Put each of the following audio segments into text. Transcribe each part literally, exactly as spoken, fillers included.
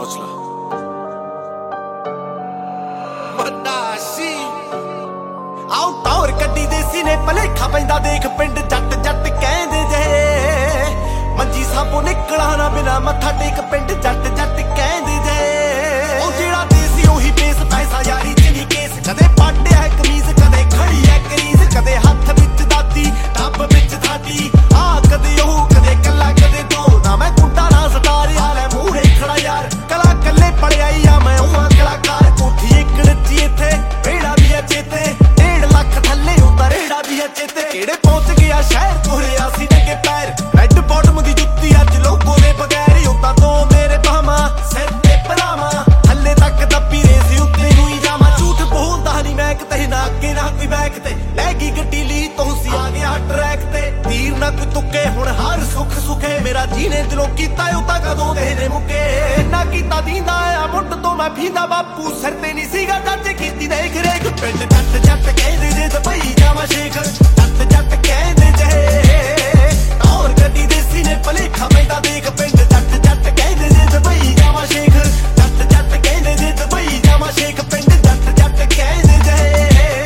ਪੁੱਛ ਲਾ। ਆਉ ਟੌਰ ਕੱਢੀ ਦੇਸੀ ਨੇ ਭਲੇਖਾ ਪੈਂਦਾ ਦੇਖ ਪਿੰਡ ਜੱਟ ਜੱਟ ਕਹਿੰਦੇ ਜੇ ਮੰਜੀ ਸਾਬੋ ਨਿਕਲਾ ਨਾ ਬਿਨਾ ਮੱਥਾ ਟੇਕ ਪਿੰਡ ਜੱਟ ਜੱਟ ਕਹਿੰਦੇ ਜੇ ਉਹ ਜਿਹੜਾ ਦੇਸੀ ਉਹੀ ਬੇਸ ਪੈਸਾ ਯਾਰੀ ਚ ਨਹੀਂ ਕੇਸ ਕਦੇ ਪਾਟਿਆ ਕਮੀਜ਼ ਕਦੇ ਖੜੀ ਐ ਕਰੀਜ਼ ਕਦੇ ਹੱਥ ਵਿੱਚ ਦਾਤੀ ਟੱਬ ਵਿੱਚ ਥਾਟੀ ਆ ਕਦੇ ਉਹ ਕਦੇ ਕੱਲਾ ਕਦੇ ਦੋ ਨਾ ਮੈਂ ਕੁੰਡਾ ਨਾ ਸਟਾਰ ਯਾਰ ਮੂਹਰੇ ਖੜਾ ਯਾਰ ਕਲਾ ਕੱਲੇ ਪੜਿਆਈ ਆ ਮੈਂ ਉਹ ਕਲਾਕਾਰ ਕੋਠੀ ਇੱਕ ਨੱਚੀ ਇੱਥੇ ਵੇੜਾ ਵੀ ਐ ਚੇਤੇ ਚੇਤੇ ਕਿਹੜੇ ਪਹੁੰਚ ਗਿਆ ਸ਼ਹਿਰ ਕੋਹਰਿਆ ਸੀ ਨੰਗੇ ਪੈਰ ਰੈੱਡ ਬਾਟਮ ਦੀ ਜੁੱਤੀ ਅੱਜ ਲੋਕੋ ਦੇ ਬਗੈਰ ਉਦਾਂ ਤੋਂ ਮੇਰੇ ਬਾਹਾਂ ਸਿਰ ਤੇ ਪਰਾਵਾਂ ਹੱਲੇ ਤੱਕ ਦੱਬੀ ਰੇਸ ਉੱਤੇ ਨੂੰ ਹੀ ਜਾਵਾਂ ਝੂਠ ਬੋਲਦਾ ਨਹੀਂ ਮੈਂ ਕਿਤੇ ਨਾ ਅੱਗੇ ਨਾ ਕੋਈ ਬੈਕ ਤੇ ਲੈ ਗਈ ਗੱਡੀ ਲਈ ਤੁਸੀਂ ਆ ਗਿਆ ਟਰੈਕ ਤੇ ਤੀਰ ਨਾ ਕੋਈ ਤੁੱਕੇ ਹੁਣ ਹਰ ਸੁੱਖ ਸੁਖੇ ਮੇਰਾ ਜੀਨੇ ਦਿਲੋਂ ਕੀਤਾ ਉਹ ਤਾਂ ਕਦੋਂ ਦੇ ਨੇ ਮੁੱਕੇ ਨਾ ਕੀਤਾ ਦੀਂਦਾ ਆ ਮੁੱਢ ਤੋਂ ਮੈਂ ਫੀਂਦਾ ਬਾਪੂ ਸਿਰ ਤੇ ਨਹੀਂ ਸੀਗਾ ਜੱਜ ਕੀਤੀ ਦੇਖ ਰੇਖ ਪਿੰਡ ਜੱਟ ਜੱਟ ਕਹਿੰਦੇ ਜੇ ਦੁਬਈ ਜਾਵਾਂ ਸ਼ੇਖ ਜੱਟ ਜੱਟ ਕਹਿੰਦੇ ਜੇ ਟੌਰ ਗੱਡੀ ਦੇਸੀ ਨੇ ਭਲੇਖਾ ਪੈਂਦਾ ਦੇਖ ਪਿੰਡ ਜੱਟ ਜੱਟ ਕਹਿੰਦੇ ਜੇ ਦੁਬਈ ਜਾਵਾਂ ਸ਼ੇਖ ਜੱਟ ਜੱਟ ਕਹਿੰਦੇ ਜੇ ਦੁਬਈ ਜਾਵਾਂ ਸ਼ੇਖ ਪਿੰਡ ਜੱਟ ਜੱਟ ਕਹਿੰਦੇ ਜੇ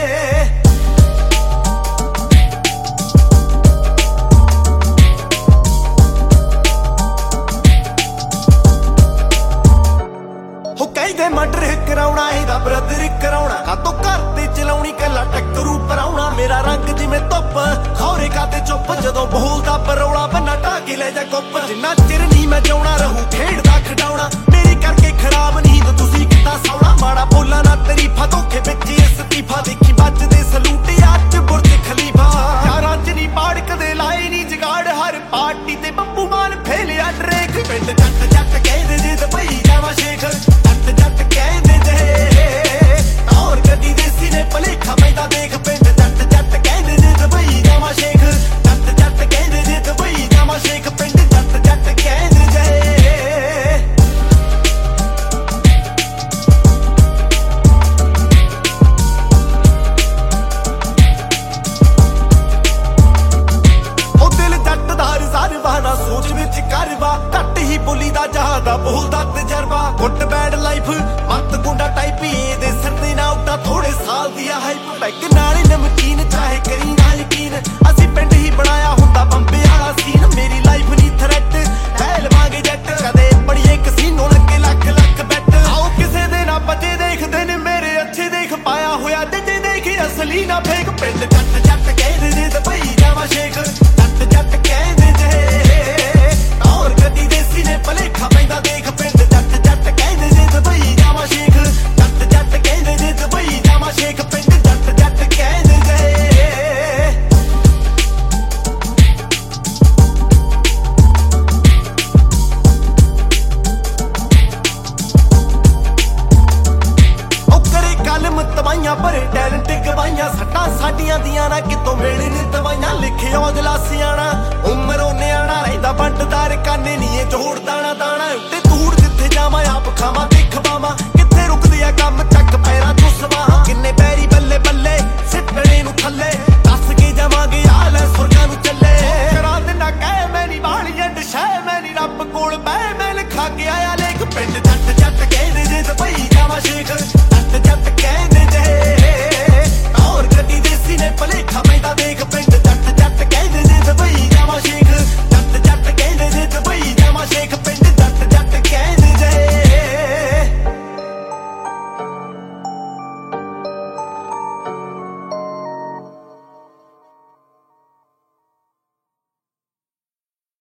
ਹੋ ਕਹਿੰਦੇ ਮਰਡਰ ਕਰਾਉਣਾ ਇਹਦਾ ਬ੍ਰਦਰ ਕਰਾਉਣਾ ਕਾਤੋਂ ਘਰ ਤੇ ਚਲਾਉਣੀ ਕੱਲਾ ਟੱਕਰੂ ਪਰਾਉਣਾ ਮੇਰਾ ਰੰਗ ਜਿਵੇਂ ਧੁੱਪ ਖੌਰੇ ਕਾਤੇ ਚੁੱਪ ਜਦੋਂ ਬੋਲਦਾ ਪਰੌਲਾ ਬੰਨਾ ਢਾਕੇ ਲੈ ਜਾ ਗੁੱਪ ਜਿੰਨਾ ਚਿਰ ਨਹੀਂ ਮੈਂ ਜਾਉਣਾ ਰਹੂ ਖੇਡਦਾ ਖਡਾਉਣਾ ਮੇਰੀ ਕਰਕੇ ਖਰਾਬ ਨੀਂਦ ਤੁਸੀਂ ਕਿੱਦਾਂ ਸੌਣਾ ਮਾੜਾ ਬੋਲਾਂ ਨਾ ਤਰੀਫਾ ਧੋਖੇ ਵਿੱਚ ਇਸਤੀਫਾ ਦੇਖੀ ਵੱਜਦੇ ਸਲੂਟ ਅੱਜ ਬੁਰਜ ਖਲੀਫਾ ਯਾਰਾਂ ਚ ਨਹੀਂ ਪਾੜ ਕਦੇ ਲਾਏ ਨਹੀਂ ਜਗਾੜ ਹਰ ਪਾਰਟੀ ਤੇ ਬੱਬੂ ਮਾਨ ਫੇਲਿਆ ਡਰੇਕ ਪਿੰਡ ਜੱਟ ਜੱਟ ਕਹਿੰਦੇ ਜੇ ਦੁਬਈ ਜਾਵਾਂ ਸ਼ੇਖ ਜੱਟ ਜੱਟ ਕਹਿੰਦੇ ਜੇ ਟੌਰ ਗੱਡੀ ਦੇਸੀ ਨੇ ਭਲੇਖਾ ਪੈਂਦਾ ਦੇਖ ਪਿੰਡ ਜੱਟ ਜੱਟ ਕਹਿੰਦੇ ਜੇ ਦੁਬਈ ਜਾਵਾਂ ਸ਼ੇਖ ਜੱਟ ਜੱਟ ਕਹਿੰਦੇ ਜੇ ਦੁਬਈ ਜਾਵਾਂ ਸ਼ੇਖ ਪਿੰਡ ਜੱਟ ਜੱਟ ਕਹਿੰਦੇ ਜੇ ਉਹ ਦਿਲ ਜੱਟ ਦਾ ਹਰ ਬਹਾਨਾ ਸੋਚ ਵਿੱਚ ਕਰਵਾ ਘੱਟ ਹੀ ਬੋਲੀ ਦਾ ਜਹਾਂ ਦਾ ਬੋਲਦਾ ਤਜਰਬਾ ਗੁੱਟ ਬੈਡ ਲਾਈਫ ਮੱਤ ਗੁੰਡਾ ਟਾਈਪ ਇਹਦੇ ਸਿਰ ਤੇ ਨਾ ਉੱਡਾ ਥੋੜੇ ਸਾਲ ਦੀ ਆ ਹਾਈਪ ਬੈਗ ਨਾਲੇ ਨਮਕੀਨ ਚਾਹੇ ਕਰੀ ਨਾ ਯਕੀਨ ਅਸੀਂ ਪਿੰਡ ਹੀ ਬਣਾਇਆ ਹੁੰਦਾ ਬੰਬੇ ਵਾਲਾ ਸੀਨ ਮੇਰੀ ਲਾਈਫ ਨਹੀਂ ਥ੍ਰੈਟ ਲੈ ਲਵਾਂਗੇ ਜੱਟ ਕਦੇ ਬੜੀਏ ਕਸੀਨੋ ਲੱਗੇ ਲੱਖ ਲੱਖ ਬੈਟ ਆਓ ਕਿਸੇ ਦੇ ਨਾ ਬੱਚੇ ਦੇਖਦੇ ਨੇ ਮੇਰੇ ਅੱਛੇ ਦੇਖ ਪਾਇਆ ਹੋਇਆ ਜੱਜੇ ਦੇਖੀ ਅਸਲੀ ਨਾ ਫੇਕ ਪਿੰਡ ਜੱਟ ਜੱਟ ਕਹਿੰਦੇ ਜੇ ਦੁਬਈ ਜਾਵਾਂ ਸ਼ੇਖ ਜੱਟ ਜੱਟ ਕਹਿੰਦੇ ਜੇ ਟੌਰ ਗੱਡੀ ਦੇਸੀ ਨੇ ਭਲੇਖਾ ਪੈਂਦਾ ਦੇਖ ਪਿੰਡ ਜੱਟ ਜੱਟ ਕਹਿੰਦੇ ਜੇ ਦੁਬਈ ਜਾਵਾਂ ਸ਼ੇਖ ਜੱਟ ਜੱਟ ਕਹਿੰਦੇ ਜੇ ਦੁਬਈ ਜਾਵਾਂ ਸ਼ੇਖ ਪਿੰਡ ਜੱਟ ਜੱਟ ਕਹਿੰਦੇ ਜੇ ਉਹ ਕਰੇ ਕਲਮ ਤਬਾਈਆਂ ਭਰੇ ਟੈਲੈਂਟ ਗਵਾਈਆਂ ਸੱਟਾਂ ਸਾਡੀਆਂ ਦੀਆਂ ਨਾ ਕਿਤੋਂ ਮਿਲਣ ਦਵਾਈਆਂ ਲਿਖਿਓ ਦਿਲਾਸਿਆਣਾ ਉਮਰ ਉਹ ਨਿਆਣਾ ਰਹਿੰਦਾ ਵੰਡਦਾਰ ਕਾਨੇ ਨਹੀਂ ਇਹ ਜੋੜਦਾ